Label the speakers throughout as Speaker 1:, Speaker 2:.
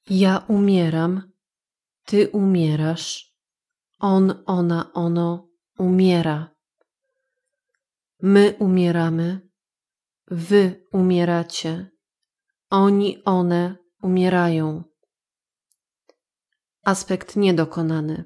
Speaker 1: Ja umieram, ty umierasz, on, ona, ono umiera. My umieramy, wy umieracie, oni, one umierają. Aspekt niedokonany.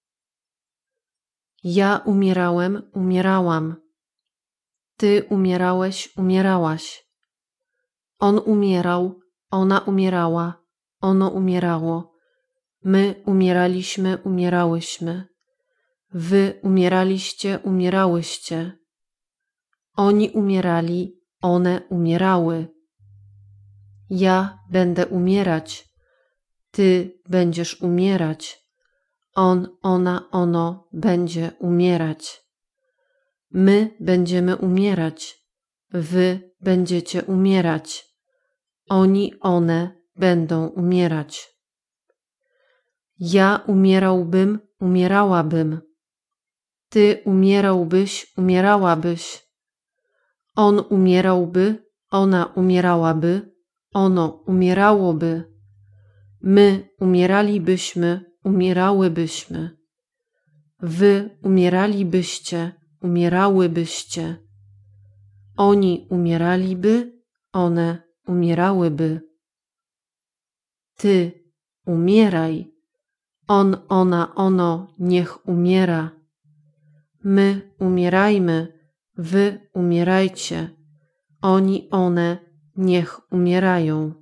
Speaker 1: Ja umierałem, umierałam. Ty umierałeś, umierałaś. On umierał, ona umierała, ono umierało. My umieraliśmy, umierałyśmy. Wy umieraliście, umierałyście. Oni umierali, one umierały. Ja będę umierać, ty będziesz umierać. On, ona, ono będzie umierać. My będziemy umierać, wy będziecie umierać. Oni, one będą umierać. Ja umierałbym, umierałabym. Ty umierałbyś, umierałabyś. On umierałby, ona umierałaby, ono umierałoby. My umieralibyśmy, umierałybyśmy. Wy umieralibyście, umierałybyście. Oni umieraliby, one umierałyby. Ty umieraj, on, ona, ono niech umiera. My umierajmy, wy umierajcie, oni, one niech umierają.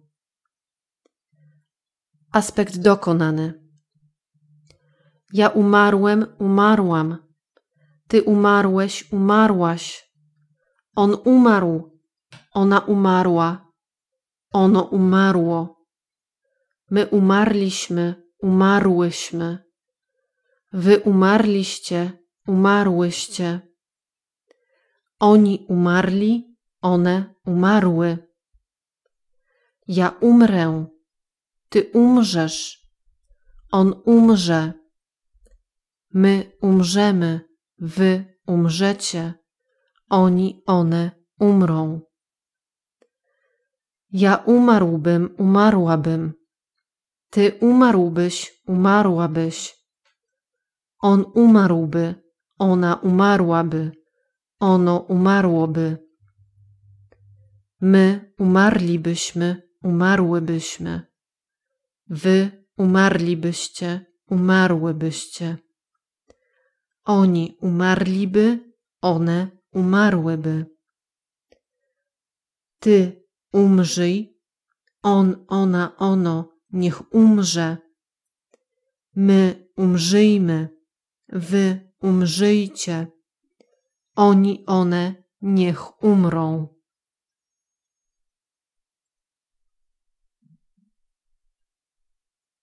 Speaker 1: Aspekt dokonany. Ja umarłem, umarłam. Ty umarłeś, umarłaś. On umarł, ona umarła, ono umarło. My umarliśmy, umarłyśmy. Wy umarliście, umarłyście. Oni umarli, one umarły. Ja umrę, ty umrzesz, on umrze. My umrzemy, wy umrzecie, oni, one umrą. Ja umarłbym, umarłabym. Ty umarłbyś, umarłabyś. On umarłby, ona umarłaby, ono umarłoby. My umarlibyśmy, umarłybyśmy. Wy umarlibyście, umarłybyście. Oni umarliby, one umarłyby. Ty umrzyj, on, ona, ono niech umrze. My umrzyjmy, wy umrzyjcie. Oni, one niech umrą.